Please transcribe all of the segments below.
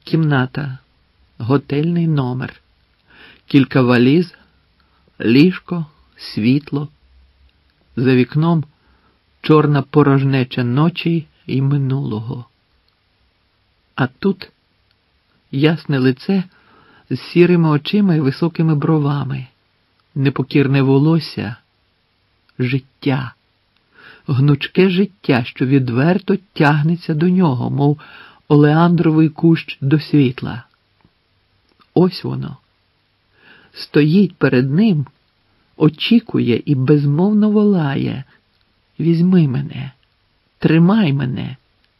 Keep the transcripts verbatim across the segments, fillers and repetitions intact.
Кімната, готельний номер, кілька валіз, ліжко, світло. За вікном чорна порожнеча ночі і минулого. А тут ясне лице з сірими очима і високими бровами, непокірне волосся, життя, гнучке життя, що відверто тягнеться до нього, мов олеандровий кущ до світла. Ось воно. Стоїть перед ним, очікує і безмовно волає: «Візьми мене, тримай мене».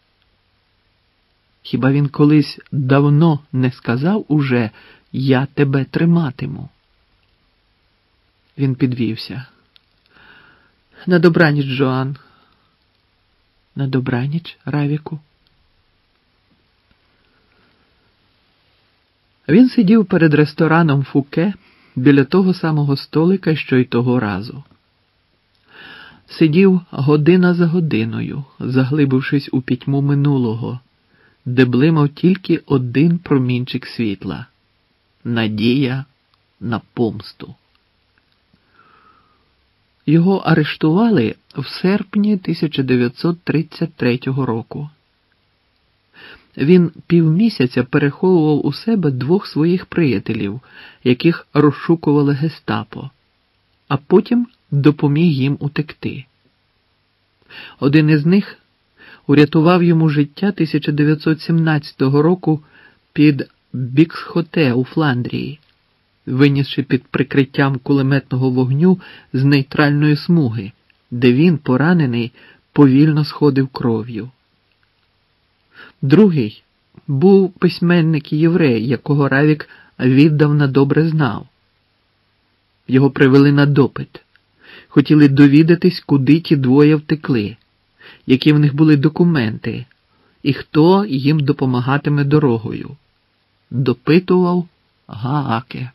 Хіба він колись давно не сказав уже «Я тебе триматиму»? Він підвівся. «На добраніч, Джоан». «На добраніч, Равіку». Він сидів перед рестораном Фуке біля того самого столика, що й того разу. Сидів година за годиною, заглибившись у пітьму минулого, де блимав тільки один промінчик світла – надія на помсту. Його арештували в серпні тисяча дев'ятсот тридцять третього року. Він півмісяця переховував у себе двох своїх приятелів, яких розшукували гестапо, а потім допоміг їм утекти. Один із них урятував йому життя тисяча дев'ятсот сімнадцятого року під Біксхоте у Фландрії, винісши під прикриттям кулеметного вогню з нейтральної смуги, де він, поранений, повільно сходив кров'ю. Другий був письменник-єврей, якого Равік віддавна добре знав. Його привели на допит. Хотіли довідатись, куди ті двоє втекли, які в них були документи, і хто їм допомагатиме дорогою. Допитував Гааке.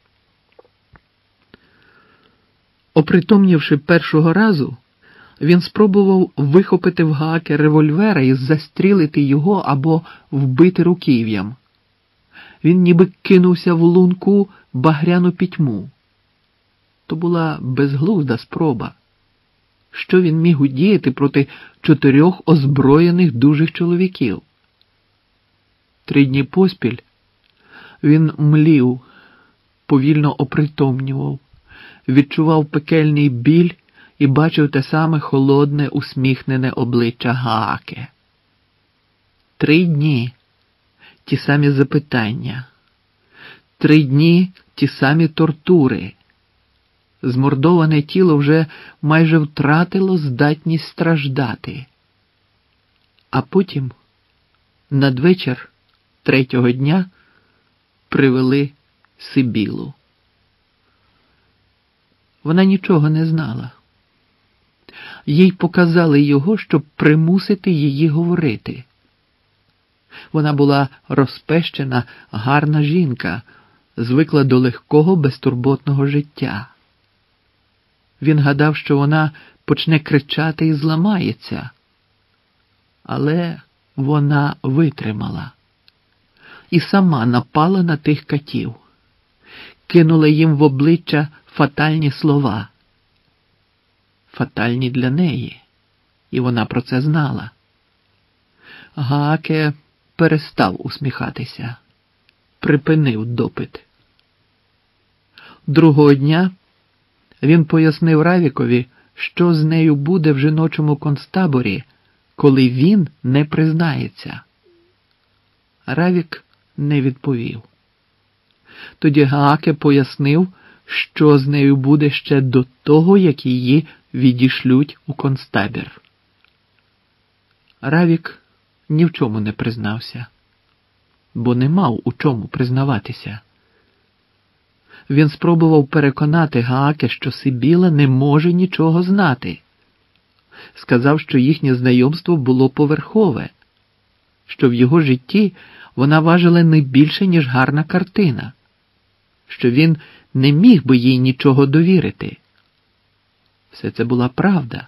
Опритомнівши першого разу, він спробував вихопити в Гааке револьвера і застрілити його або вбити руків'ям. Він ніби кинувся в лунку багряну пітьму. То була безглузда спроба. Що він міг удіяти проти чотирьох озброєних дужих чоловіків? Три дні поспіль він млів, повільно опритомнював, відчував пекельний біль і бачив те саме холодне, усміхнене обличчя Гааке. Три дні ті самі запитання. Три дні ті самі тортури. Змордоване тіло вже майже втратило здатність страждати. А потім, надвечір третього дня, привели Сибілу. Вона нічого не знала. Їй показали його, щоб примусити її говорити. Вона була розпещена, гарна жінка, звикла до легкого, безтурботного життя. Він гадав, що вона почне кричати і зламається. Але вона витримала. І сама напала на тих катів. Кинула їм в обличчя фатальні слова. Фатальні для неї. І вона про це знала. Гааке перестав усміхатися. Припинив допит. Другого дня він пояснив Равікові, що з нею буде в жіночому концтаборі, коли він не признається. Равік не відповів. Тоді Гааке пояснив, що з нею буде ще до того, як її відішлють у концтабір. Равік ні в чому не признався, бо не мав у чому признаватися. Він спробував переконати Гааке, що Сибіла не може нічого знати. Сказав, що їхнє знайомство було поверхове, що в його житті вона важила не більше, ніж гарна картина, що він не міг би їй нічого довірити. Все це була правда.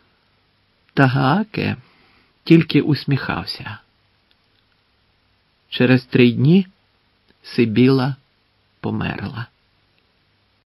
Та Гааке тільки усміхався. Через три дні Сибіла помер.